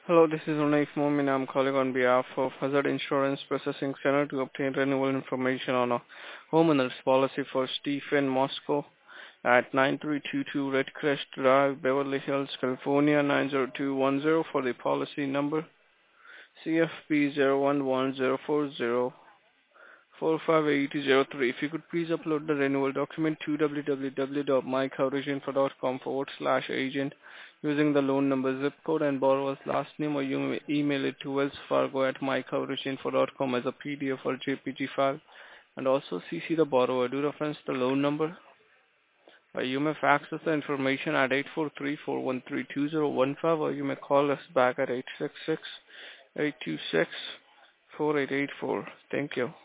Hello, this is Unaif Momin. I'm calling on behalf of Hazard Insurance Processing Center to obtain renewal information on a homeowner's policy for Stephen Moscow at 9322 Redcrest Drive, Beverly Hills, California 90210 for the policy number CFP01104045803. If you could please upload the renewal document to www.mycoveraginfo.com/agent using the loan number, zip code, and borrower's last name, or you may email it to wellsfargo@mycoveraginfo.com as a PDF or JPG file, and also CC the borrower. Do reference the loan number. You may fax us the information at 843-413-2015, or you may call us back at 866-826-4884. Thank you.